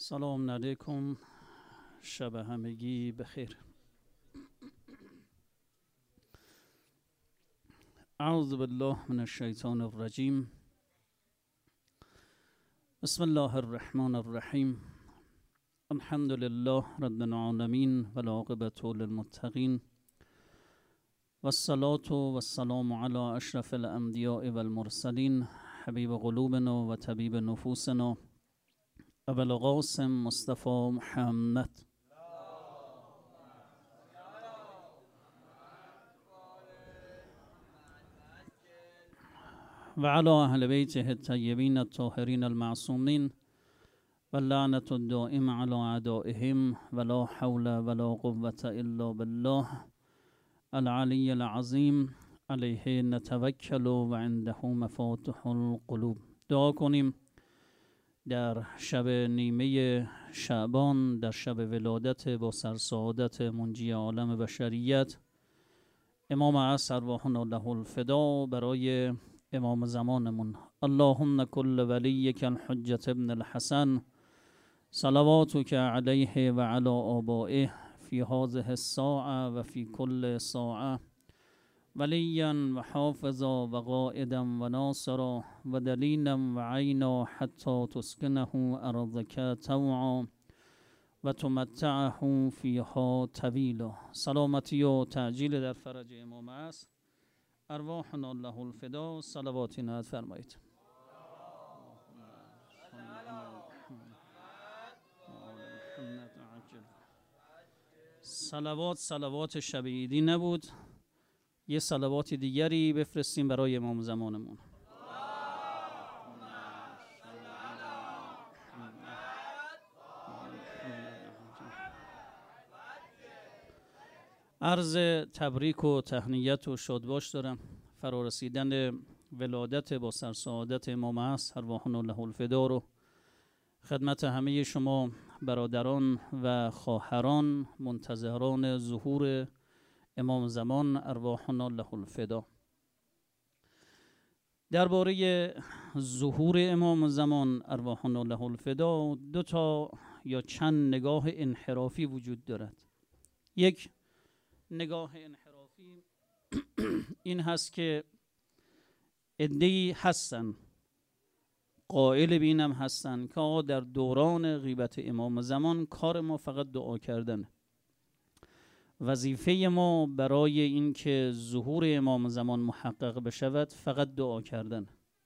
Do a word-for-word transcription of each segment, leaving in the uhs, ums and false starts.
سلام علیکم، شب همگی بخیر. اعوذ بالله من الشیطان الرجیم. بسم الله الرحمن الرحیم. الحمد لله رب العالمین والعاقبة للمتقین والصلاة والسلام علی اشرف الانبیاء والمرسلین حبیب قلوبنا و طبیب نفوسنا ابوالقاسم مصطفی محمد و علی اهل بیته الطیبین الطاهرین المعصومین و لعنت الدائم علی اعدائهم ولا حول ولا قوة الا بالله العلی العظیم علیه نتوکل و عنده مفاتح القلوب. دعا کنیم در شب نیمه شعبان، در شب ولادت با سرسعادت منجی عالم بشریت امام عصر ارواحنا له الفدا، برای امام زمانمون. اللهم کل ولیک الحجة ابن الحسن صلواتک علیه و علی آبائه فی هذه الساعة و فی کل ساعة ولیا و حافظا و قائدا و ناصرا و دلیلا و عینا حتی تسکنه ارضک طوعا و تمتعه فیها طویلا. سلامتی و تعجیل در فرج امام عصر ارواحنا له الفدا. صلواتی نهاد فرمایید. صلوات صلوات شب عیدی نبود، یه صلوات دیگری بفرستیم برای امام زمانمون. عرض تبریک و تهنیت و شادباش دارم فرارسیدن ولادت با سرسعادت امام عصر ارواحنا له الفدا رو خدمت همه شما برادران و خواهران منتظران ظهور امام زمان ارواحنا له الفدا. درباره ظهور امام زمان ارواحنا له الفدا دو تا یا چند نگاه انحرافی وجود دارد. یک نگاه انحرافی این هست که عده‌ای هستن قائل بینم هستن که آقا در دوران غیبت امام زمان کار ما فقط دعا کردنه، وظیفه ما برای اینکه ظهور امام زمان محقق بشود فقط دعا کردن،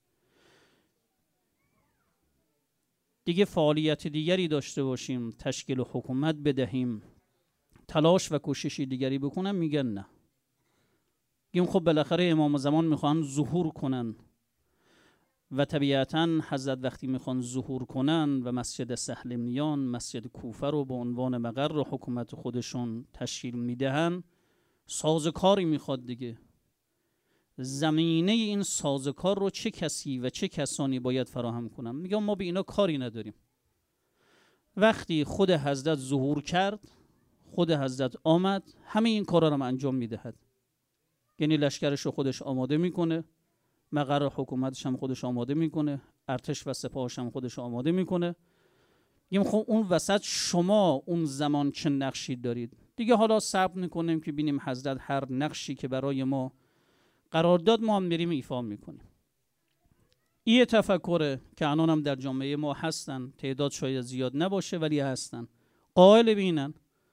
دیگه فعالیت دیگری داشته باشیم، تشکیل حکومت بدهیم، تلاش و کوششی دیگری بکنن، میگن نه. میگیم خب بالاخره امام زمان میخوان ظهور کنن و طبیعتاً حضرت وقتی میخوان ظهور کنن و مسجد سهلمنیان، مسجد کوفه رو به عنوان مقر حکومت خودشون تشکیل میدهن، سازوکاری میخواد دیگه. زمینه این سازوکار رو چه کسی و چه کسانی باید فراهم کنن؟ میگم ما به اینا کاری نداریم. وقتی خود حضرت ظهور کرد، خود حضرت آمد، همه این کارا رو انجام میدهد. یعنی لشکرش رو خودش آماده میکنه، مقر حکومتش هم خودش آماده میکنه، ارتش و سپاهش هم خودش آماده میکنه. میگم خب اون وسط شما اون زمان چه نقشی دارید؟ دیگه حالا صبر میکنیم که ببینیم حضرت هر نقشی که برای ما قرار داد ما هم میریم ایفا میکنیم. این تفکره که الان هم در جامعه ما هستن، تعداد شاید زیاد نباشه ولی هستن، قائل بینن.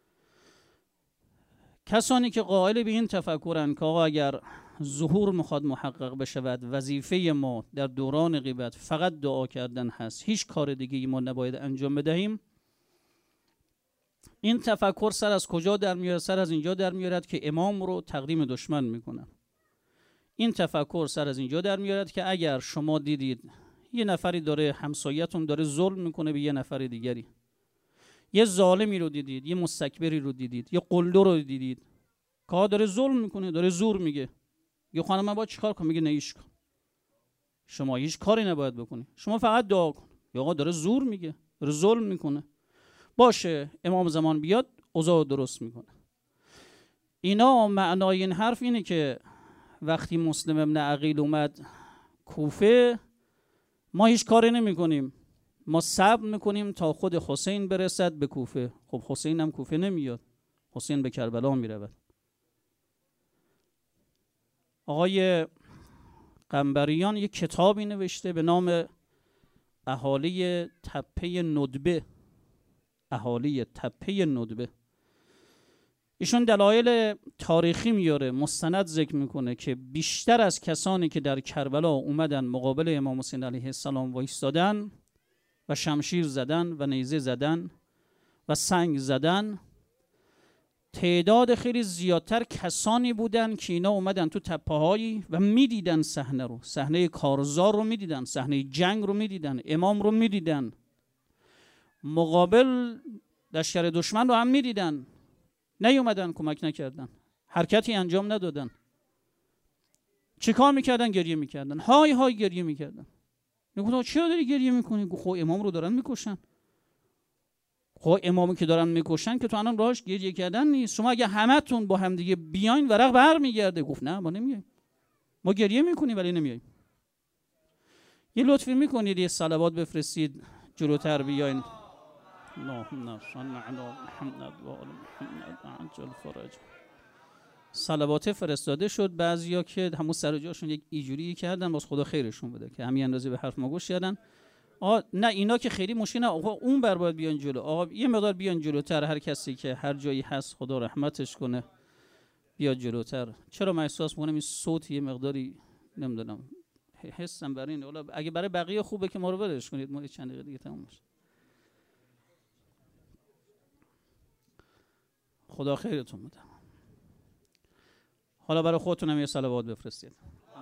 کسانی که قائل به این تفکرن که آقا اگر ظهور میخواد محقق بشود وظیفه ما در دوران غیبت فقط دعا کردن هست، هیچ کار دیگه ما نباید انجام بدهیم، این تفکر سر از کجا در میارد؟ سر از اینجا در میارد که امام رو تقدیم دشمن میکنن. این تفکر سر از اینجا در میارد که اگر شما دیدید یه نفری داره، همسایتون داره ظلم میکنه به یه نفر دیگری، یه ظالمی رو دیدید، یه مستکبری رو دیدید، یه قلدر رو دیدید که داره ظلم میکنه، داره زور میگه، یه خانم من باید چیکار کنم؟ میگه نه هیچ کن، شما هیچ کاری نباید بکنی، شما فقط دعا کن. یا آقا داره زور میگه، داره ظلم میکنه، باشه امام زمان بیاد اوضاع درست میکنه. اینا معنای این حرف اینه که وقتی مسلم ابن عقیل اومد کوفه ما هیچ کاری نمی کنیم، ما صبر میکنیم تا خود حسین برسد به کوفه. خب حسین هم کوفه نمیاد، حسین به کربلا میرود. آقای قنبریان یک کتابی نوشته به نام اهالی تپه ندبه. اهالی تپه ندبه. ایشون دلایل تاریخی میاره، مستند ذکر میکنه که بیشتر از کسانی که در کربلا اومدن مقابل امام حسین علیه السلام وایستادن و شمشیر زدن و نیزه زدن و سنگ زدن، تعداد خیلی زیادتر کسانی بودن که اینا اومدن تو تپه‌هایی و میدیدن صحنه رو، صحنه کارزار رو میدیدن، صحنه جنگ رو میدیدن، امام رو میدیدن، مقابل لشکر دشمن رو هم میدیدن، نیومدن کمک نکردن، حرکتی انجام ندادن. چیکار میکردن؟ گریه میکردن، های های گریه میکردن. میگفتن چرا داری گریه میکنی؟ خب امام رو دارن میکشن. خب امامی که دارن میکشن که تو الان راهش گریه کردن نیست. شما اگه همتون با هم دیگه بیاین ورق برمیگرده. گفت نه ما نمیایم، ما گریه میکنیم ولی نمیایم. یه لطفی میکنید یه صلوات بفرستید جلوتر بیاین. اللهم صل علی محمد و آل محمد عجل فرج. صلوات فرستاده شد. بعضیا که همون سر جاشون یک ایجوری کردن، باز خدا خیرشون بده که همین اندازه به حرف ما گوش کردن. آقا نه اینا که خیلی مشکل نه، آقا اون بر باید بیان جلو. آقا یه مقدار بیان جلوتر، هر کسی که هر جایی هست خدا رحمتش کنه بیاد جلوتر. چرا من احساس می‌کنم این صوت یه مقداری نمیدونم حسم برای اینه. حالا اگه برای بقیه خوبه که ما رو ولش کنید، ما چند دقیقه دیگه تموم میشه. خدا خیرتون بده. حالا برای خودتون هم یه صلوات بفرستید.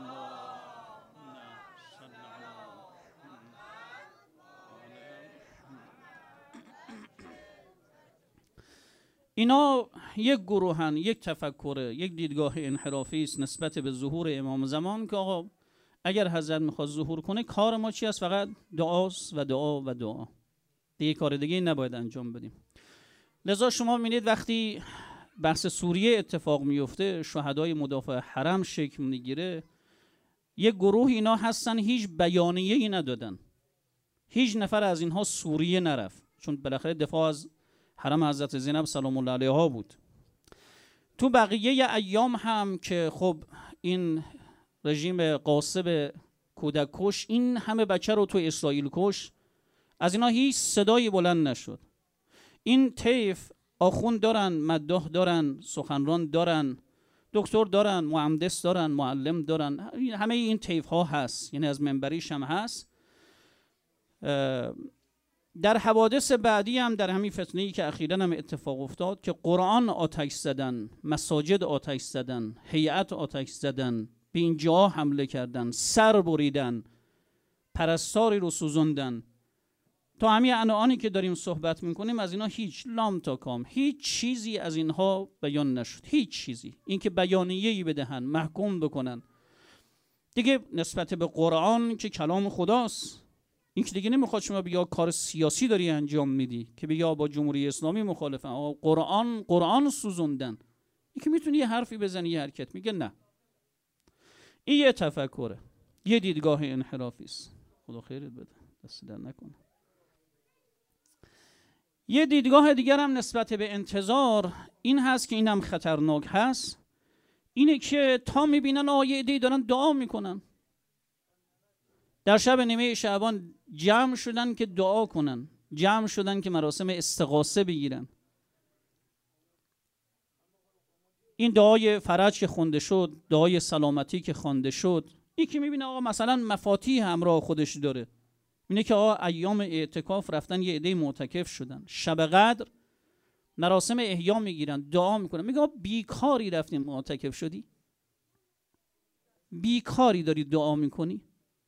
اینا یک گروهن، یک تفکره، یک دیدگاه انحرافی است نسبت به ظهور امام زمان که آقا اگر حضرت میخواد ظهور کنه کار ما چی است؟ فقط دعاست و دعا و دعا. دیگه کار دیگه نباید انجام بدیم. لذا شما می‌بینید وقتی بحث سوریه اتفاق میفته، شهدای مدافع حرم شکل میگیره، یک گروه اینا هستن هیچ بیانیه‌ای ندادن. هیچ نفر از اینها سوریه نرفت، چون بالاخره دفاع از حرم حضرت زینب سلام الله علیها بود. تو بقیه ایام هم که خب این رژیم غاصب کودک کش این همه بچه رو تو اسرائیل کش، از اینا هیچ صدایی بلند نشد. این طیف آخوند دارن، مداح دارن، سخنران دارن، دکتر دارن، مهندس دارن، معلم دارن، همه این طیف ها هست، یعنی از منبریش هم هست. در حوادث بعدی هم در همین فتنه‌ای که اخیراً هم اتفاق افتاد که قرآن آتش زدن، مساجد آتش زدن، هیئت آتش زدن، به این جا حمله کردن، سر بریدن، پرستاری رو سوزوندن. تا همین الانی که داریم صحبت میکنیم از اینا هیچ لام تا کام هیچ چیزی از اینها بیان نشد. هیچ چیزی. این که بیانیه‌ای بدهن، محکوم بکنن دیگه نسبت به قرآن که کلام خداست، این که دیگه نمیخواد شما بگی کار سیاسی داری انجام میدی که بگی با جمهوری اسلامی مخالفن، آقا قرآن قرآن سوزوندن. این که میتونی یه حرفی بزنی یه حرکت میگه نه. این یه تفکره، یه دیدگاه انحرافی است. خدا خیرت بده، دست در نکنه. یه دیدگاه دیگر هم نسبت به انتظار این هست که اینم خطرناک هست، اینه که تا میبینن آیه عده‌ای دارن دعا میکنن، در شب نیمه شعبان جمع شدن که دعا کنن، جمع شدن که مراسم استغاثه بگیرن. این دعای فرج که خونده شد، دعای سلامتی که خوانده شد، این که میبینه آقا مثلا مفاتیح همراه خودش داره، اینه که آقا ایام اعتکاف رفتن یه عده معتکف شدن، شب قدر مراسم احیا میگیرن، دعا میکنن. میگه بیکاری رفتیم معتکف شدی؟ بیکاری داری دعا میکنی؟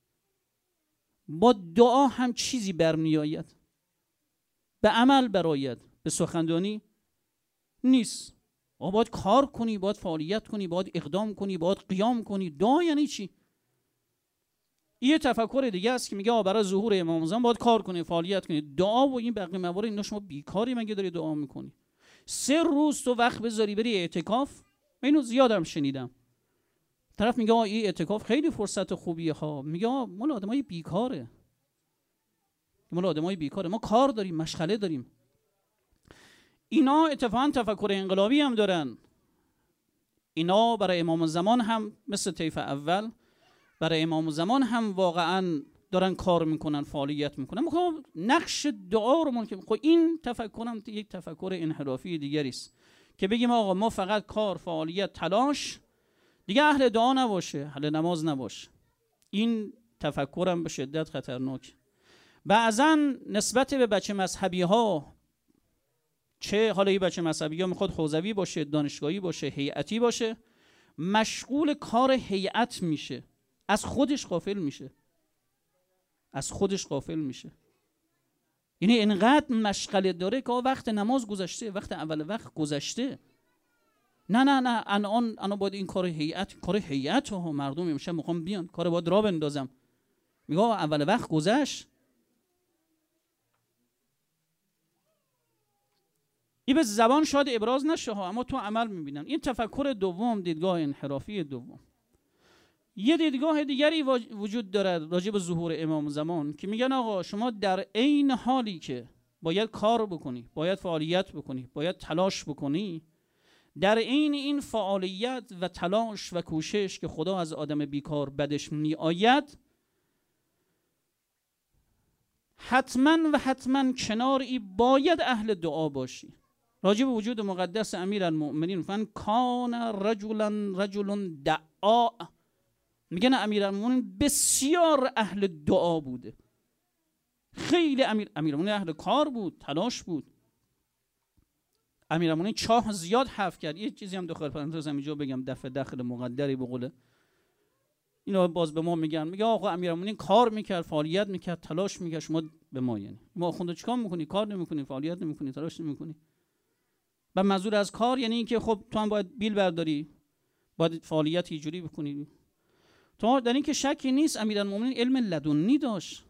با دعا هم چیزی برمی آید، به عمل برآید، به سخنرانی نیست. آقا باید کار کنی، باید فعالیت کنی، باید اقدام کنی، باید قیام کنی. دعا یعنی چی؟ یه تفکر دیگه است که میگه آقا برای ظهور امام زمان باید کار کنی، فعالیت کنی. دعا و این بقیه موارد اینا شما بیکاری مگه داری دعا میکنی؟ سه روز تو وقت بذاری بری اعتکاف؟ من اینو زیادم شنیدم. طرف میگه این اعتکاف خیلی فرصت خوبیه ها، میگه مال آدمای بیکاره. ما آدمای بیکاره، ما کار داریم، مشغله داریم. اینا اتفاقا تفکر انقلابی هم دارن. اینا برای امام زمان هم مثل طیف اول برای امام زمان هم واقعا دارن کار میکنن، فعالیت میکنن. میخوام نقش دعا رو ممکن، خب این تفکر هم یک تفکر انحرافی دیگری است که بگیم آقا ما فقط کار، فعالیت، تلاش، دیگه اهل دعا نباشه، اهل نماز نباشه. این تفکرم به شدت خطرناک. بعضا نسبت به بچه مذهبی ها، چه حالا این بچه مذهبی ها میخواد حوزوی باشه، دانشگاهی باشه، هیئتی باشه، مشغول کار هیئت میشه، از خودش غافل میشه، از خودش غافل میشه. یعنی اینقدر مشغله داره که وقت نماز گذشته، وقت اول وقت گذشته. نه نه نه الان انا باید این کار هیئت، کار هیئت ها مردم میشه میخوام بیان کار باید راه بندازم، میگه اول وقت گذشت. این به زبان شاید ابراز نشه ها، اما تو عمل میبینن. این تفکر دوم، دیدگاه انحرافی دوم. یه دیدگاه دیگری وجود داره راجع به ظهور امام زمان که میگن آقا شما در عین حالی که باید کار بکنی، باید فعالیت بکنی، باید تلاش بکنی، در عین این فعالیت و تلاش و کوشش که خدا از آدم بیکار بدش می آید، حتما و حتما کنار ای باید اهل دعا باشی. راجع به وجود مقدس امیرالمؤمنین فن کان رجلا رجل دعا، میگن امیرالمؤمنین بسیار اهل دعا بوده. خیلی امیر امیرالمؤمنین اهل کار بود، تلاش بود. امیرالمؤمنین چاه زیاد حرف کرد. یه چیزی هم داخل پرانتز اینجا بگم، دفع داخل مقدری به قوله اینا باز به ما میگن، میگه آقا امیرالمؤمنین کار میکرد، فعالیت میکرد، تلاش میکرد، شما به ما یعنی ما آخونده چیکار میکنی؟ کار نمیکنی، فعالیت نمیکنی، تلاش نمیکنی. و منظور از کار یعنی اینکه خب تو هم باید بیل برداری، باید فعالیت اینجوری بکنی. تو در این که شکی نیست امیرالمؤمنین علم لدنی داشت.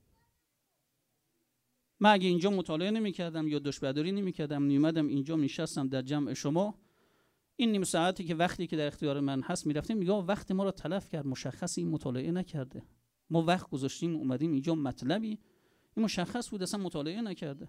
من اگه اینجا مطالعه نمی‌کردم یا دشبرداری نمی‌کردم، میومدم اینجا میشستم در جمع شما، این نیم ساعتی که وقتی که در اختیار من هست میرفتیم، میگه وقت ما رو تلف کرد، مشخص این مطالعه نکرده. ما وقت گذاشتیم اومدیم اینجا، مطلبی این مشخص بود اصلا مطالعه نکرده.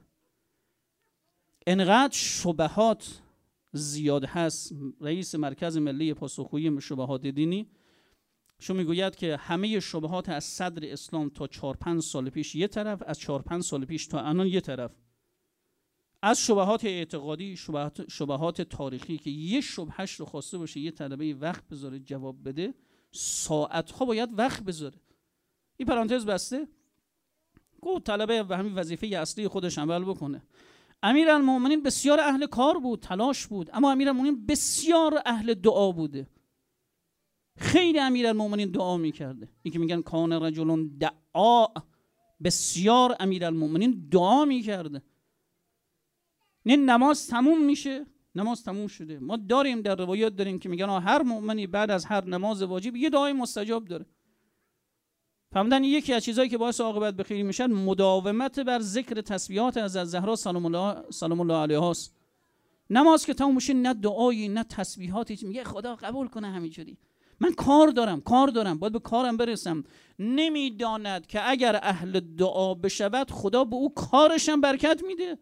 انقدر شبهات زیاد هست. رئیس مرکز ملی پاسخگویی شبهات دینی شو میگوید که همه شبهات از صدر اسلام تا چهار پنج سال پیش یه طرف، از چهار پنج سال پیش تا الان یه طرف. از شبهات اعتقادی، شبهات, شبهات تاریخی که یه شبهش رو خواسته باشه یه طلبه وقت بذاره جواب بده، ساعتها باید وقت بذاره. این پرانتز بسته. گفت طلبه و همین وظیفه اصلی خودش عمل بکنه. امیرالمؤمنین بسیار اهل کار بود، تلاش بود، اما امیرالمؤمنین بسیار اهل دعا بوده. خیلی امیرالمؤمنین دعا میکرده. این که میگن کان رجل دعا، بسیار امیرالمؤمنین دعا میکرده. نه نماز تموم میشه، نماز تموم شده. ما داریم در روایات داریم که میگن هر مؤمنی بعد از هر نماز واجب یه دعای مستجاب داره. فهمیدن یکی از چیزایی که باعث عاقبت به خیر میشن مداومت بر ذکر تسبیحات از زهرا سلام الله سلام الله علیها است. نماز که تموم میشه نه دعایی نه تسبیحاتی، میگه خدا قبول کنه همینجوری. من کار دارم، کار دارم، باید به کارم برسم. نمیداند که اگر اهل دعا بشود خدا به او کارش هم برکت میده.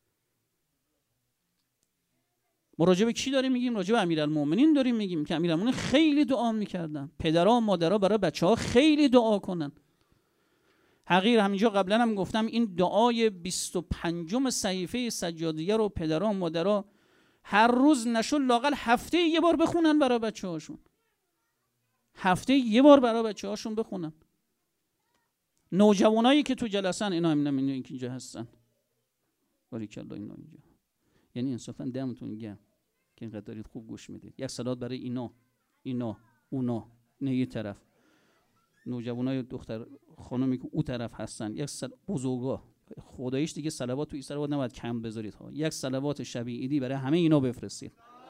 ما راجع به کی داریم میگیم؟ راجع به امیرالمؤمنین داریم میگیم که امیرالمؤمنین خیلی دعا میکردن. پدرها و مادرها برای بچه‌ها خیلی دعا کنن. حقیر همینجا قبلا هم گفتم این دعای بیست و پنجم صحیفه سجادیه رو پدرها و مادرها هر روز نشد لااقل هفته یه بار بخونن برای بچه‌هاشون. هفته یه بار برای بچه‌هاشون بخونن. نوجوانایی که تو جلسن اینا هم نمی‌دونن که اینجا هستن. باریکالله اینا اینجا. یعنی انصافا دمتون گرم که اینقدر دارید خوب گوش میدید. یک صلات برای اینا، اینا، اونا، نه یه طرف. نوجوانای دختر خانومی که او طرف هستن، یک سل... بزرگا خداییش دیگه صلوات تو این سر نباید کم بذارید ها. یک صلوات شب عیدی برای همه اینا بفرستید.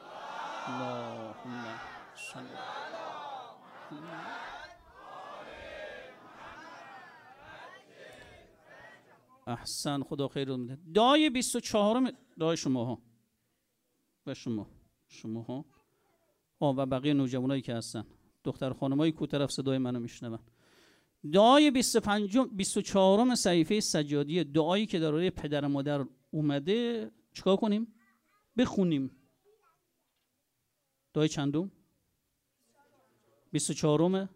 اللهم صل احسن، خدا خیر رو میده. دعای بیست و چهارم دعای شما ها و شما شما ها آه و بقیه نوجوانایی که هستن، دختر خانمایی که طرف صدای منو میشنون. دعای بیست و پنجم بیست و چهارم صحیفه سجادیه، دعایی که درباره پدر و مادر اومده، چیکار کنیم؟ بخونیم. دعای چندم؟ بیست و چهارم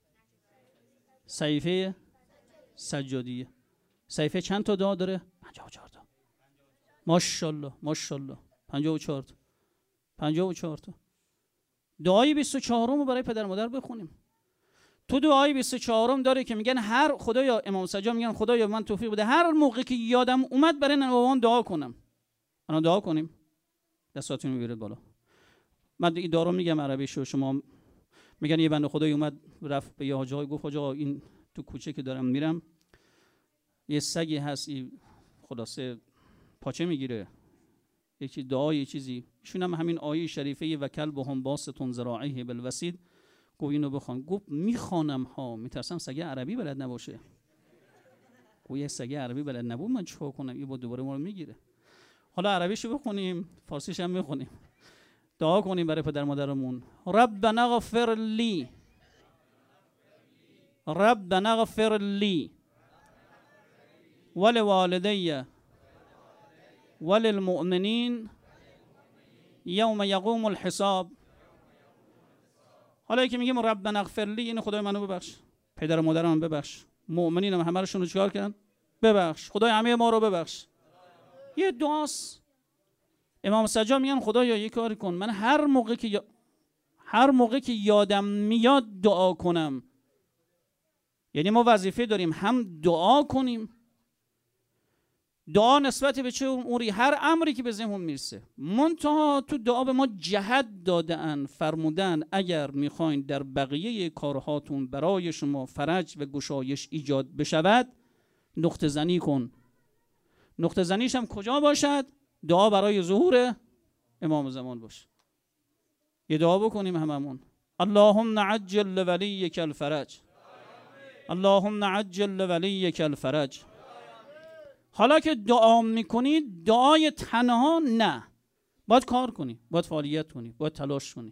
صحیفه سجادیه. صحیفه چند تا دعا داره؟ پنجاه و چهار تا. ماشاءالله ماشاءالله. پنجاه و چهار تا. پنجاه و چهار تا. دعای بیست و چهارم رو برای پدر و مادر بخونیم. تو دعای بیست و چهارم داره که میگن هر خدایا، امام سجاد میگن خدایا من توفیق بده هر موقع که یادم اومد برای ننه بابام دعا کنم. الان دعا کنیم. دستاتون رو بیارید بالا. من این دعا رو میگم عربیشو، شما میگن یه بنده خدایی اومد رفت به یه حاج آقا گفت حاج آقا این تو کوچه که دارم میرم یه سگی هست این خلاصه پاچه میگیره، یکی دعا یه چیزی، ایشون هم همین آیه شریفه و کلبهم باسط ذراعیه بالوصید گفت اینو بخوان. گفت میخوانم ها، میترسم سگ عربی بلد نباشه. گفت یه سگ عربی بلد نبود من چیکار کنم، این با دوباره ما رو میگیره. حالا عربیشو بخونیم، فارسیش هم میخونیم. دعا کنیم برای پدر مادرمون. ربنا اغفر لی، ربنا اغفر لی ولوالدی وللمؤمنین یوم یقوم الحساب. حالا که میگیم ربنا اغفر لی، اینو خدای منو ببخش، پدر و مادرم ببخش، مؤمنین هم همه رشون رو چیکار کردن؟ ببخش. خدای همه ما رو ببخش. یه دعاست. امام سجاد میگن خدایا یه کاری کن، من هر موقع که یا... هر موقع که یادم میاد دعا کنم. یعنی ما وظیفه داریم هم دعا کنیم. دعا نسبت به چه اموری؟ هر امری که به ذهنمون میرسه. منتها تو دعا به ما جهت دادن، فرمودن اگر میخواین در بقیه کارهاتون برای شما فرج و گشایش ایجاد بشود نقطه زنی کن. نقطه زنیش هم کجا باشد؟ دعا برای ظهور امام زمان باشه. یه دعا بکنیم هممون. اللهم عجل لولیک الفرج، اللهم عجل لولیک الفرج. حالا که دعا میکنید دعای تنها نه، باید کار کنی، باید فعالیت کنی، باید تلاش کنی.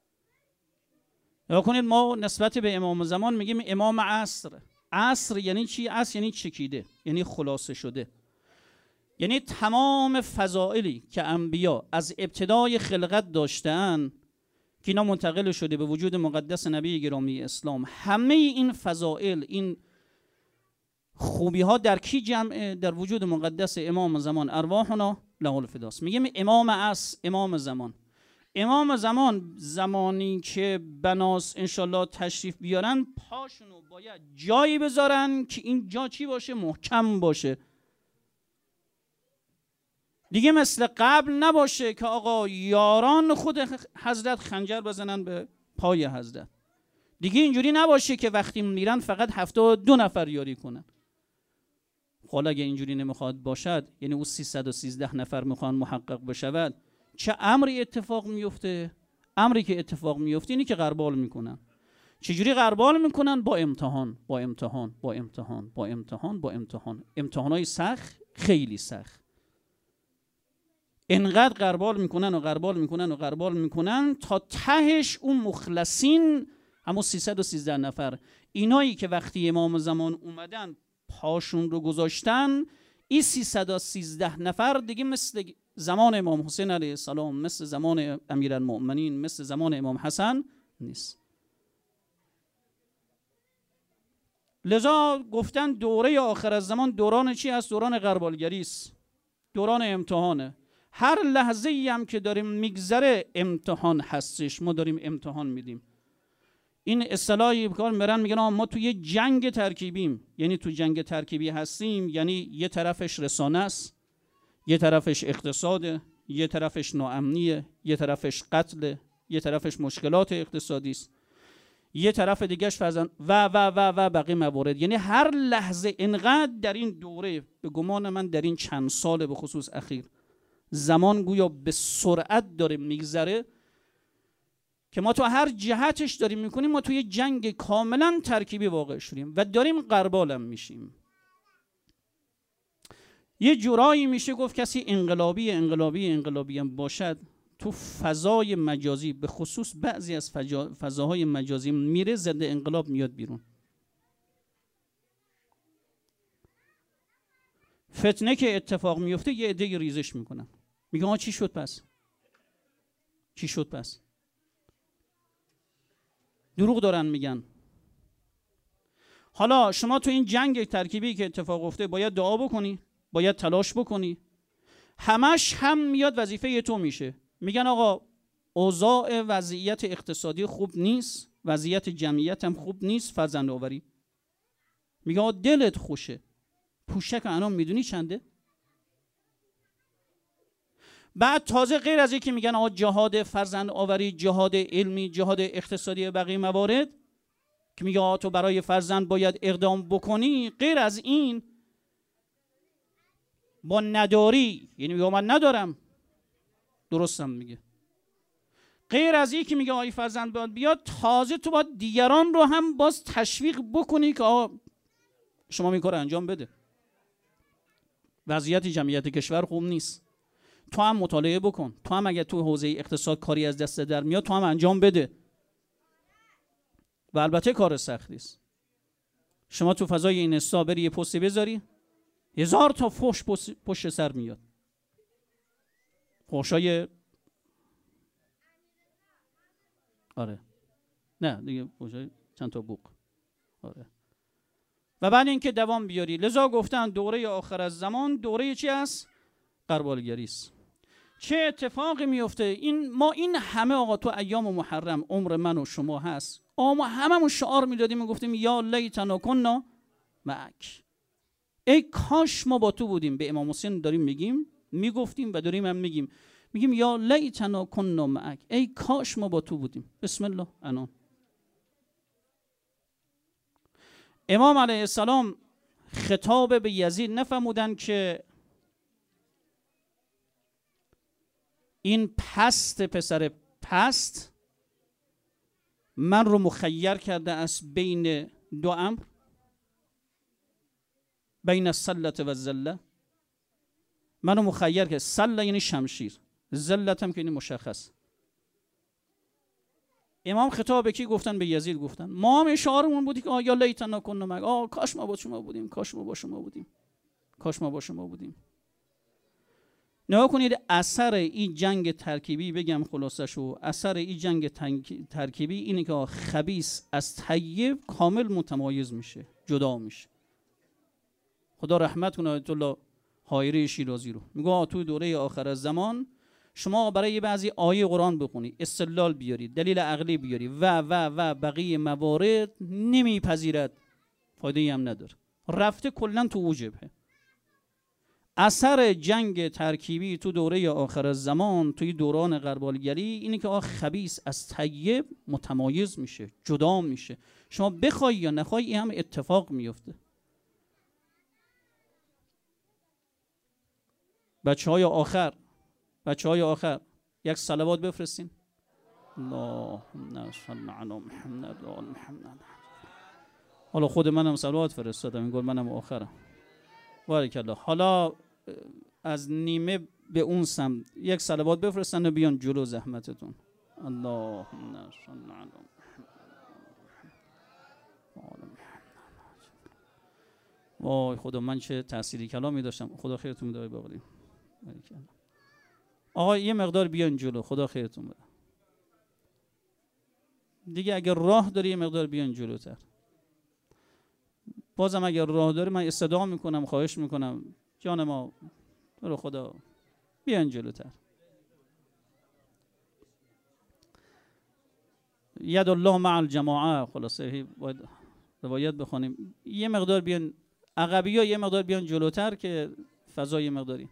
نگاه کنید ما نسبت به امام زمان میگیم امام عصر. عصر یعنی چی؟ عصر یعنی چکیده، یعنی خلاصه شده. یعنی تمام فضائلی که انبیا از ابتدای خلقت داشتن که اینا منتقل شده به وجود مقدس نبی گرامی اسلام، همه این فضائل، این خوبی ها در کی جمعه؟ در وجود مقدس امام زمان. ارواحنا له الفداست. میگیم امام عصر، امام زمان. امام زمان زمانی که بناس انشالله تشریف بیارن پاشونو باید جایی بذارن که این جا چی باشه؟ محکم باشه. دیگه مثل قبل نباشه که آقا یاران خود حضرت خنجر بزنن به پای حضرت. دیگه اینجوری نباشه که وقتی میرن فقط هفتاد و دو نفر یاری کنن. حالا اگه اینجوری نمیخواد باشد، یعنی اون سیصد و سیزده نفر میخوان محقق بشود، چه امری اتفاق میفته؟ امری که اتفاق میفته اینی که غربال میکنن. چجوری غربال میکنن؟ با امتحان، با امتحان، با امتحان، با امتحان، با امتحان. امتحانای سخت، خیلی سخت. انقدر غربال میکنن و غربال میکنن و غربال میکنن تا تهش اون مخلصین، همون سیصد و سیزده نفر، اینایی که وقتی امام زمان اومدن پاشون رو گذاشتن، این سیصد و سیزده نفر دیگه مثل زمان امام حسین علیه السلام، مثل زمان امیرالمؤمنین، مثل زمان امام حسن نیست. لذا گفتن دوره آخر از زمان دوران چی است؟ دوران غربالگری است، دوران امتحانه. هر لحظه ای هم که داریم میگذره امتحان هستش، ما داریم امتحان میدیم. این اصطلاحی بکار میبرن، میگن ما تو یه جنگ ترکیبیم. یعنی تو جنگ ترکیبی هستیم، یعنی یه طرفش رسانه است، یه طرفش اقتصاده، یه طرفش ناامنیه، یه طرفش قتل، یه طرفش مشکلات اقتصادی است، یه طرف دیگهش فرزند و و و و بقیه موارد. یعنی هر لحظه انقدر در این دوره، به گمان من در این چند سال به خصوص اخیر، زمان گویا به سرعت داره میگذره که ما تو هر جهتش داریم میکنیم، ما توی جنگ کاملا ترکیبی واقع شدیم و داریم غربالم میشیم. یه جورایی میشه گفت کسی انقلابی انقلابی انقلابی هم باشد، تو فضای مجازی، به خصوص بعضی از فضاهای مجازی میره ضد انقلاب میاد بیرون. فتنه که اتفاق میفته یه عده ریزش میکنن، میگن آ چی شد پس؟ چی شد پس؟ دروغ دارن میگن. حالا شما تو این جنگ ترکیبی که اتفاق افتاده باید دعا بکنی، باید تلاش بکنی. همش هم میاد وظیفه تو میشه. میگن آقا اوضاع وضعیت اقتصادی خوب نیست، وضعیت جمعیت هم خوب نیست، فرزند آوری. میگه آقا دلت خوشه، پوشک الان میدونی چنده؟ بعد تازه غیر از اینکه میگن آقا جهاد فرزند آوری، جهاد علمی، جهاد اقتصادی، بقیه موارد که میگه آقا تو برای فرزند باید اقدام بکنی، غیر از این با نداری، یعنی میگه من ندارم، درستم میگه، غیر از این که میگه آقای فرزند باید بیاد، تازه تو باید دیگران رو هم باز تشویق بکنی که آقا شما این کار انجام بده. وضعیت جمعیت کشور خوب نیست، تو هم مطالعه بکن، تو هم اگه تو حوزه اقتصاد کاری از دست در میاد تو هم انجام بده. و البته کار سختی است. شما تو فضای این استا بری یه پستی بذاری، هزار تا فحش پشت سر میاد، فحشای آره نه دیگه فحشای چند تا بوق. آره. و بعد اینکه دوام بیاری، لذا گفتن دوره آخر از زمان دوره چی است؟ غربالگری است. چه اتفاقی میفته؟ این ما این همه آقا تو ایام محرم عمر من و شما هست، اما هممون شعار میدادیم و گفتیم یا لیتنا کنا معک، ای کاش ما با تو بودیم. به امام حسین داریم میگیم، میگفتیم و داریم هم میگیم، میگیم یا لیتنا کنا معک، ای کاش ما با تو بودیم. بسم الله انان. امام علیه السلام خطاب به یزید نفرمودن که این پست پسر پست من رو مخیر کرده است بین دو امر، بین السلة و الذلة. من رو مخیر کرده، سله یعنی شمشیر، ذلت هم که یعنی مشخص. امام خطاب به کی گفتن؟ به یزید گفتن. ما هم اشعارمون بودی که آ یا لیتنا کنا معک، آ کاش ما با شما بودیم، کاش ما با شما بودیم، کاش ما با شما بودیم. نگاه کنید اثر این جنگ ترکیبی، بگم خلاصشو، اثر این جنگ ترکیبی اینه که خبیث از طیب کامل متمایز میشه، جدا میشه. خدا رحمت کنه آیت الله حایری شیرازی رو، میگه تو دوره آخر از زمان شما برای بعضی آیه قرآن بخونی، استدلال بیاری، دلیل عقلی بیاری و و و بقیه موارد نمیپذیرد، فایده ای هم نداره، رفته کلا تو او جبهه. اثر جنگ ترکیبی تو دوره آخر از زمان، توی دوران غربالگری، اینه که آ خبیث از طیب متمایز میشه، جدا میشه. شما بخوای یا نخوای این هم اتفاق میفته. بچه های آخر بچه های آخر یک صلوات بفرستین. اللهم صل علی محمد و آل محمد. حالا خود منم صلوات فرستادم، این گل منم آخرم. بارک الله. حالا از نیمه به اون سمت یک صلوات بفرستن و بیان جلو زحمتتون. اللهم صل علی محمد و آل محمد. وای خدا من چه تأثیری کلامی داشتم. خدا خیرتون بده بابا. آقا یه مقدار بیان جلو، خدا خیرتون بده. دیگه اگر راه داری یه مقدار بیان جلوتر. بازم اگر راه داری من استدعا میکنم، خواهش میکنم جان ما رو خدا بیان جلوتر. ید الله مع الجماعه، خلاصه باید روایت بخونیم. یه مقدار بیان عقبی ها، یه مقدار بیان جلوتر که فضای مقداری.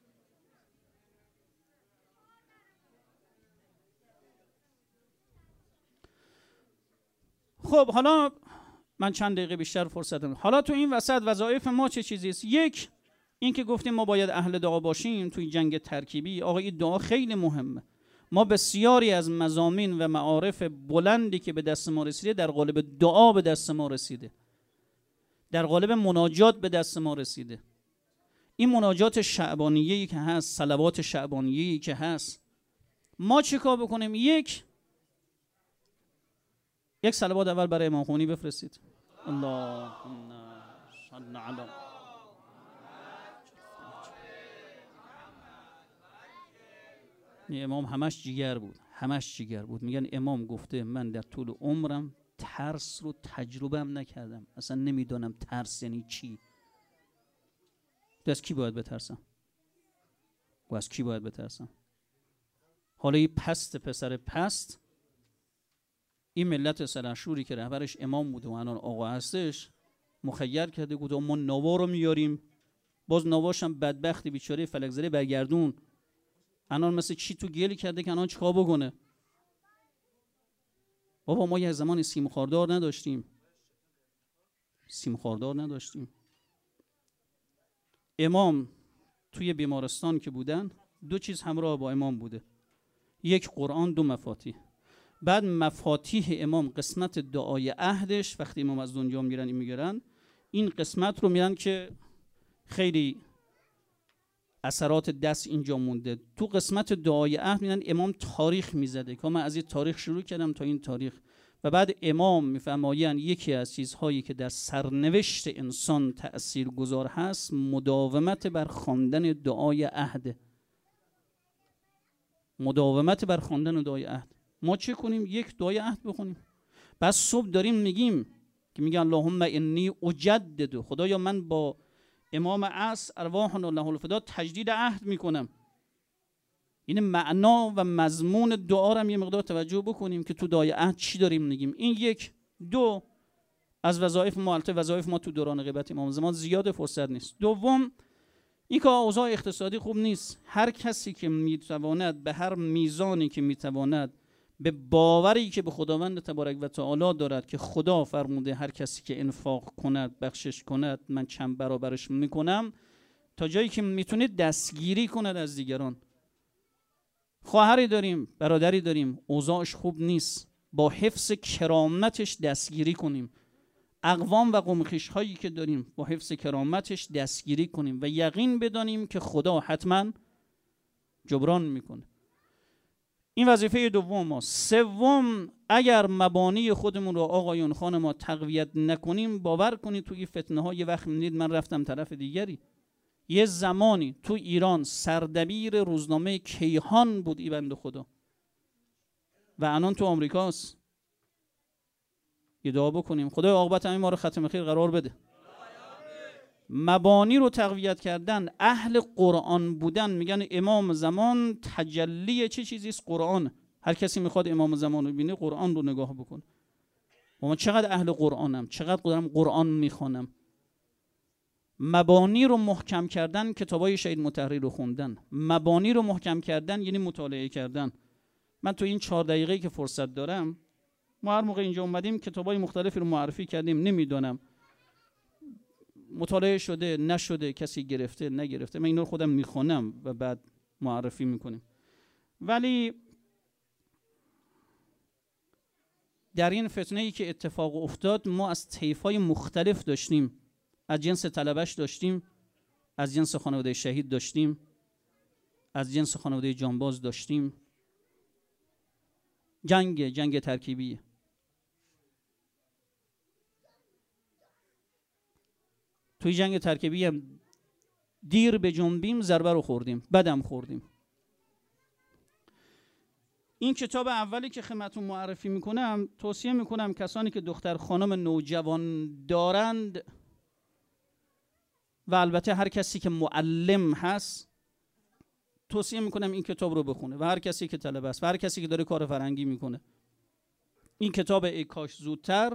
خب حالا من چند دقیقه بیشتر فرصت دارم. حالا تو این وسط وظایف ما چه چیزی است؟ یک، این که گفتیم ما باید اهل دعا باشیم توی جنگ ترکیبی. آقا این دعا خیلی مهمه. ما بسیاری از مضامین و معارف بلندی که به دست ما رسیده در قالب دعا به دست ما رسیده، در قالب مناجات به دست ما رسیده. این مناجات شعبانیه‌ای که هست، صلوات شعبانیه‌ای که هست، ما چه کار بکنیم؟ یک یک صلوات اول برای امام خمینی بفرستید. اللهم صل علی این امام همش جیگر بود، همش جیگر بود. میگن امام گفته من در طول عمرم ترس رو تجربه هم نکردم، اصلا نمیدونم ترس یعنی چی. تو از کی باید بترسم؟ و از کی باید بترسم؟ حالا این پست پسر پست، این ملت سلحشوری که رهبرش امام بود و الان آقا هستش، مخیر کرده گفت ما نوا رو میاریم، باز نواش هم بدبختی بیچاره فلک زده برگردون، الان مثل چی تو گلی کرده که الان چیکار بکنه؟ بابا ما یه زمانی سیم خاردار نداشتیم، سیم خاردار نداشتیم. امام توی بیمارستان که بودن دو چیز همراه با امام بوده، یک قرآن، دو مفاتیح. بعد مفاتیح امام قسمت دعای عهدش، وقتی امام از دنیا میرن این میگرن این قسمت رو میرن که خیلی اثرات دست اینجا مونده. تو قسمت دعای عهد میرن امام تاریخ میزده که من از این تاریخ شروع کردم تا این تاریخ، و بعد امام میفرمایند یکی از چیزهایی که در سرنوشت انسان تأثیر گذار هست مداومت بر خواندن دعای عهد، مداومت بر خواندن دعای عهد. ما چه کنیم؟ یک دعای عهد بخونیم. بعد صبح داریم میگیم که میگن اللهم انی اجدد، خدایا من با امام عصر ارواحنا له الفدا تجدید عهد میکنم. این معنا و مضمون دعا رو یه مقدار توجه بکنیم که تو دعای عهد چی داریم میگیم. این یک. دو، از وظایف ما، البته وظایف ما تو دوران غیبت امام زمان زیاد فرصت نیست. دوم، این که اوضاع اقتصادی خوب نیست. هر کسی که میتواند به هر میزانی که میتواند به باوری که به خداوند تبارک و تعالی دارد که خدا فرموده هر کسی که انفاق کند بخشش کند من چند برابرش میکنم، تا جایی که میتونه دستگیری کند از دیگران. خواهری داریم، برادری داریم، اوضاعش خوب نیست، با حفظ کرامتش دستگیری کنیم. اقوام و قوم خویش هایی که داریم با حفظ کرامتش دستگیری کنیم و یقین بدانیم که خدا حتما جبران میکنه. این وظیفه دوم ما. سوم، اگر مبانی خودمون رو آقایون خانما تقویت نکنیم، باور کنید توی فتنه ها یه وقت میدید من رفتم طرف دیگری. یه زمانی تو ایران سردبیر روزنامه کیهان بود ای بنده خدا و الان تو آمریکاست. یه دعا بکنیم خدای عاقبت همین ما رو ختم خیر قرار بده. مبانی رو تقویت کردن، اهل قرآن بودن. میگن امام زمان تجلی چه چیزیست؟ قرآن. هر کسی میخواد امام زمان رو ببینه قرآن رو نگاه بکن. من چقدر اهل قرآنم، چقدر قدرم قرآن میخوانم. مبانی رو محکم کردن، کتابای شهید مطهری رو خوندن. مبانی رو محکم کردن یعنی مطالعه کردن. من تو این چهار دقیقه‌ای که فرصت دارم، ما هر موقع اینجا اومدیم کتابای مختلفی رو معرفی کردیم، نمیدونم مطالعه شده نشده، کسی گرفته نگرفته، من اینا رو خودم میخونم و بعد معرفی میکنیم. ولی در این فتنه‌ای که اتفاق افتاد ما از طیف‌های مختلف داشتیم. از جنس طلبش داشتیم، از جنس خانواده شهید داشتیم، از جنس خانواده جانباز داشتیم. جنگ جنگ ترکیبی. توی جنگ ترکیبی هم دیر به جنبیم ضربه رو خوردیم، بدم خوردیم. این کتاب اولی که خدمتتون معرفی میکنم، توصیه میکنم کسانی که دختر خانم نوجوان دارند و البته هر کسی که معلم هست، توصیه میکنم این کتاب رو بخونه و هر کسی که طلبه است و هر کسی که داره کار فرهنگی میکنه. این کتاب ای کاش زودتر،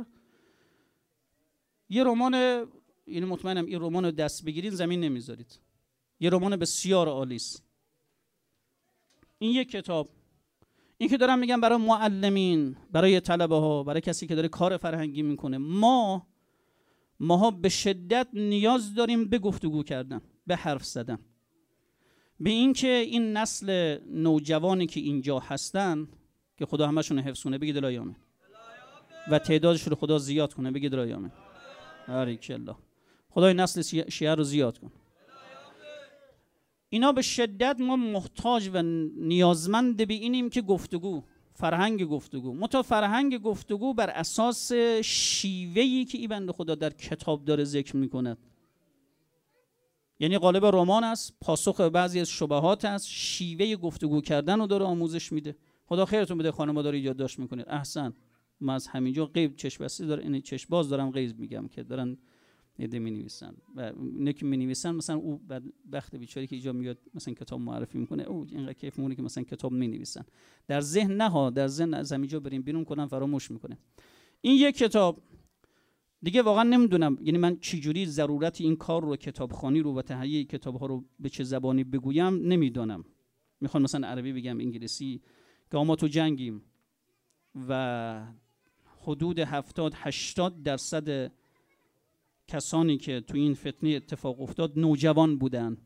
یه رمان، یعنی مطمئنم این رمان رو دست بگیرید زمین نمیذارید. یه رمان بسیار عالی است. این یک کتاب. این که دارم میگم برای معلمین، برای طلبه ها، برای کسی که داره کار فرهنگی میکنه. ما ماها به شدت نیاز داریم به گفتگو کردن، به حرف زدن، به اینکه این نسل نوجوانی که اینجا هستن که خدا همشون حفظ کنه، بگید الهی آمین، و تعدادش رو خدا زیاد کنه، بگید الهی آمین. باریکالله. خدای نسل شیعه رو زیاد کن. اینا به شدت ما محتاج و نیازمند به اینیم که گفتگو، فرهنگ گفتگو، متا فرهنگ گفتگو بر اساس شیوهی که این بنده خدا در کتاب داره ذکر میکند. یعنی قالب رمان است، پاسخ به بعضی از شبهات است، شیوه گفتگو کردن رو داره آموزش میده. خدا خیرتون بده خانم‌ها داره یادداشت میکنید. احسن. من از همینجا غیب چشم بسته داره، این چشم باز دارم غیب میگم که دارن ایده می نویسن و اینه که می نویسن مثلا او بدبخت بیچاره که اینجا میاد مثلا کتاب معرفی میکنه، او اینقدر کیف میکنه که مثلا کتاب می نویسن. در ذهن نه ها، در ذهن از همینجا بریم بیرون کنن فراموش میکنه. این یک کتاب دیگه واقعا نمیدونم، یعنی من چه جوری ضرورت این کار رو، کتابخوانی رو و تهیه کتاب ها رو به چه زبانی بگویم نمیدونم. میخوام مثلا عربی بگم، انگلیسی، که ما تو جنگیم و حدود هفتاد هشتاد درصد کسانی که تو این فتنه اتفاق افتاد نوجوان بودن.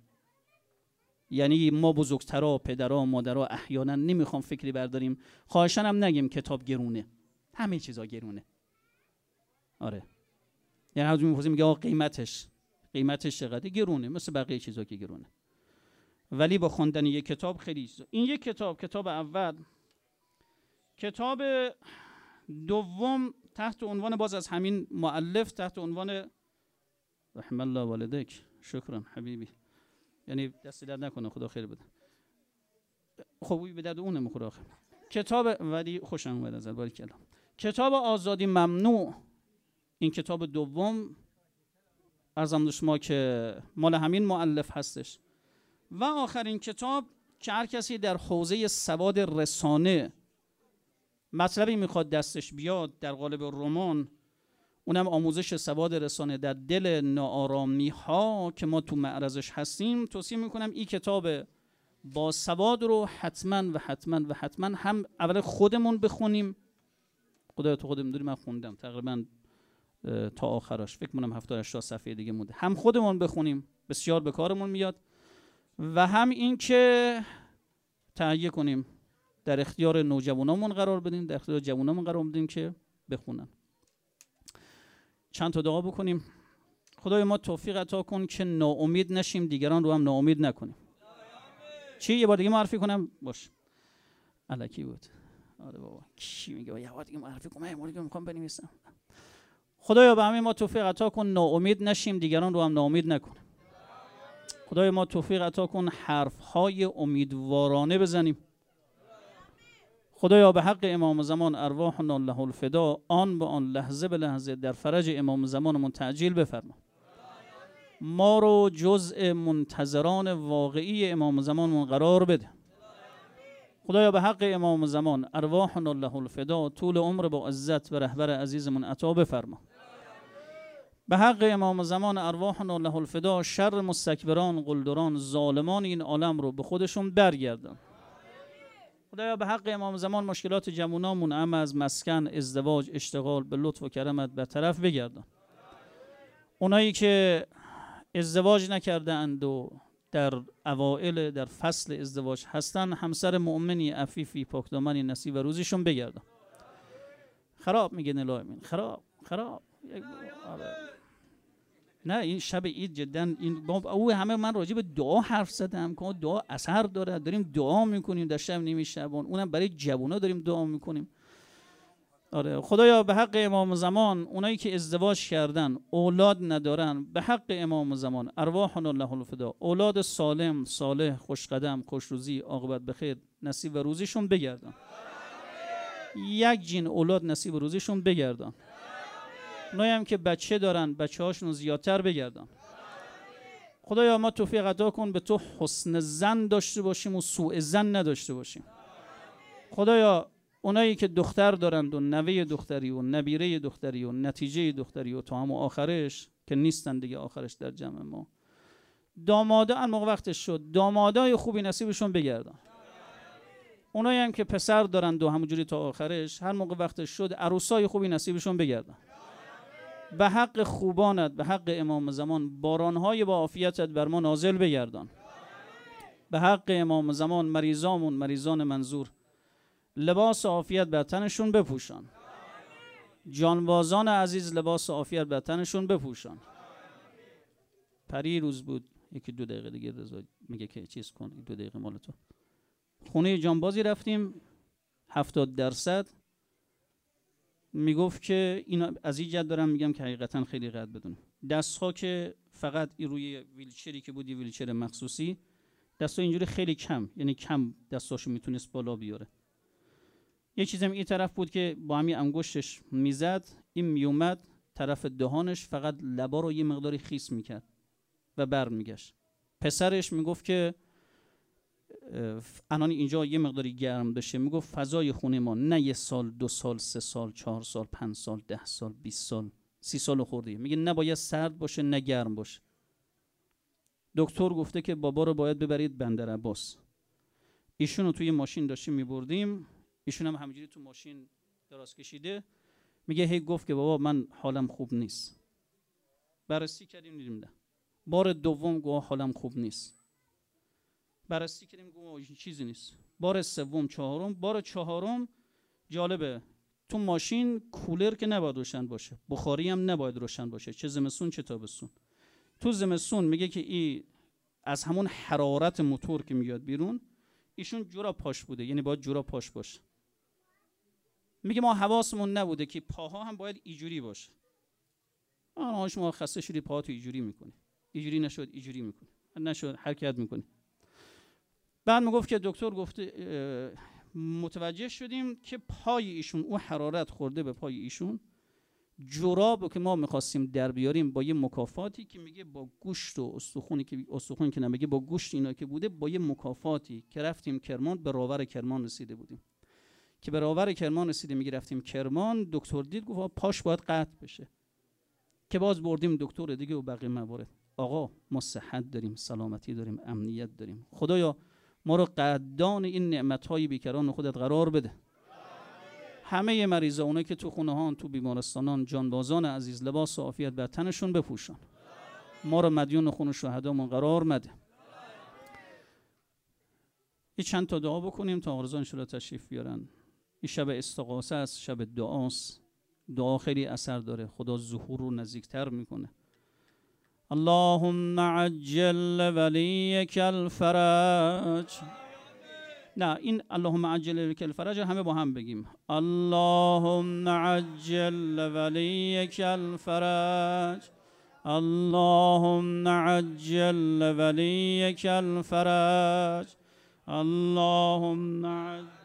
یعنی ما بزرگترا، پدرها، مادرها احیانا نمیخوام فکری برداریم، خواهشاً هم نگیم کتاب گرونه، همه چیزا گرونه. آره، یعنی حضور می‌پرسیم میگه آقا قیمتش قیمتش چقدر؟ گرونه، مثل بقیه چیزا که گرونه. ولی با خوندن یک کتاب خیلی چیزا. این یک کتاب، کتاب اول. کتاب دوم تحت عنوان، باز از همین مؤلف، تحت عنوان رحم الله والدیک، شکرا حبیبی، یعنی دست درد نکنه، خدا خیر بده. خوبی به درد اون نمیخوره آخه. کتاب، ولی خوشم اومد از باری کلا. کتاب آزادی ممنوع، این کتاب دوم عرضم به شما که مال همین مؤلف هستش. و آخرین کتاب که هر کسی در حوزه سواد رسانه مطلبی میخواد دستش بیاد در قالب رمان، اونم آموزش سواد رسانه در دل ناآرامی ها که ما تو معرضش هستیم، توصیه میکنم این کتاب با سواد رو حتما و حتما و حتما هم اول خودمون بخونیم. خدا تو خودم دوری، من خوندم تقریبا تا آخرش، فکر کنم هفتاد هشتاد صفحه دیگه مونده. هم خودمون بخونیم، بسیار به کارمون میاد، و هم این که تهیه کنیم، در اختیار نوجوانامون قرار بدیم، در اختیار جوانامون قرار بدیم که بخونن. چند تا دعا بکنیم. خدای ما توفیق عطا کن که ناامید نشیم، دیگران رو هم ناامید نکنیم. چی؟ یه بار دیگه معرفی کنم؟ باش. الکی بود. آره بابا. کی میگه یه بار دیگه معرفی کنم؟ من دیگه میخوام بنویسم. خدایا به همه ما توفیق عطا کن ناامید نشیم، دیگران رو هم ناامید نکنیم. خدای ما توفیق عطا کن حرف‌های امیدوارانه بزنیم. خدایا به حق امام زمان ارواحنا له الفدا، آن به آن لحظه به لحظه در فرج امام زمانمون تعجیل بفرما. ما رو جزء منتظران واقعی امام زمانمون قرار بده. خدایا به حق امام زمان ارواحنا له الفدا، طول عمر با عزت و رهبر عزیزمون عطا بفرما. به حق امام زمان ارواحنا له الفدا، شر مستکبران، قلدران، ظالمان این عالم رو به خودشون برگردان. خدایا به حق امام زمان مشکلات جوانامون اما از مسکن، ازدواج، اشتغال به لطف و کرمت به طرف بگردان. اونایی که ازدواج نکرده اند و در اوائل در فصل ازدواج هستن، همسر مؤمنی عفیفی پاکدامنی نصیب و روزیشون بگردان. خراب میگه الهی، خراب خراب. نه این شب عید جدا این او همه من راجع به دعا حرف زدم که دعا اثر داره، داریم دعا میکنیم در شب نیمه شبان، اونم برای جوونا داریم دعا میکنیم. آره خدایا به حق امام زمان اونایی که ازدواج کردن اولاد ندارن، به حق امام زمان ارواحنا له الفدا، اولاد سالم صالح خوشقدم خوشروزی عاقبت بخیر نصیب و روزیشون بگردن. یک جین اولاد نصیب و روزیشون بگردن. اونایی هم که بچه دارن بچه هاشون زیادتر بگردن. خدایا ما توفیق عطا کن به تو حسن ظن داشته باشیم و سوء ظن نداشته باشیم. خدایا اونایی که دختر دارند و نوه دختری و نبیره دختری و نتیجه دختری و تا هم و آخرش که نیستن دیگه، آخرش در جمع ما دامادا ان موقع وقتش شد، دامادای خوبی نصیبشون بگردن. اونایی هم که پسر دارند و همونجوری تا آخرش هر موقع وقتش شد عروسای خوبی نصیبشون بگردن. به حق خوبانت، به حق امام زمان بارانهای با عافیتت بر ما نازل بگردان. به حق امام زمان مریضامون مریضان منظور لباس عافیت بر تنشون بپوشان. جانبازان عزیز لباس عافیت بر تنشون بپوشان. پری روز بود یکی دو دقیقه دیگه رضا میگه که چیز کن، دو دقیقه مال تو. خونه جانبازی رفتیم، هفتاد درصد میگفت که اینا از این جد دارم میگم که حقیقتا خیلی قد بدونم. دست‌ها که فقط روی ویلچری که بودی، ویلچر مخصوصی، دست‌ها اینجوری خیلی کم، یعنی کم دستاشو میتونست بالا بیاره. یه چیزم این طرف بود که با همین انگشتش میزد، این میومد طرف دهانش، فقط لبا رو یه مقداری خیس میکرد و برمیگشت. پسرش میگفت که الان اینجا یه مقداری گرم بشه، میگفت فضای خونه ما نه یه سال، دو سال، سه سال، چهار سال، پنج سال، ده سال، بیست سال، سی سال خورده، میگه نه باید سرد باشه نه گرم باشه. دکتر گفته که بابا رو باید ببرید بندر عباس. ایشون رو توی ماشین داشتیم میبردیم، ایشون هم همینجوری تو ماشین دراز کشیده، میگه هی گفت که بابا من حالم خوب نیست. بررسی کردیم دیدیم نه. بار دوم گفت حالم خوب نیست. بررسی کردیم گفت چیزی نیست. بار سوم، چهارم، بار چهارم جالبه، تو ماشین کولر که نباید روشن باشه، بخاری هم نباید روشن باشه، چه زمستون چه تابستون. تو زمستون میگه که این از همون حرارت موتور که میاد بیرون، ایشون جوراب پاش بوده، یعنی باید جوراب پاش باشه. میگه ما حواسمون نبوده که پاها هم باید ایجوری باشه. آنها شما خسته شدی پاهاتو ایجوری میکنی، ایجوری نشد ایجوری میکنی، نشد حرکت میکنی. بعد میگفت که دکتر گفته متوجه شدیم که پای ایشون، او حرارت خورده به پای ایشون، جوراب که ما میخواستیم در بیاریم با یه مکافاتی که میگه با گوشت و استخونی که استخونی که نمیگه با گوشت اینا که بوده، با یه مکافاتی که رفتیم کرمان، به راور کرمان رسیده بودیم. که به راور کرمان رسیده میگه رفتیم کرمان، دکتر دید گفت پاش باید قطع بشه. که باز بردیم دکتر دیگه و بقیه موارد. آقا ما صحت داریم، سلامتی داریم، امنیت داریم. خدایا ما رو قدردان این نعمت‌های بیکران خودت قرار بده. همه مریضا، اونایی که تو خونه هان، تو بیمارستانان، جانبازان عزیز، لباس و عافیت بر تنشون بپوشان. ما رو مدیون خون شهدامون قرار مده. یه چند تا دعا بکنیم تا آرزو ان شاء الله تشریف بیارن. این شب استغاثه است، شب دعاست. دعا خیلی اثر داره، خدا ظهور رو نزدیکتر میکنه. اللهم عجل ولیک الفرج. نه، این اللهم عجل ولیک الفرج همه با هم بگیم. اللهم عجل ولیک الفرج، اللهم عجل ولیک الفرج، اللهم عجل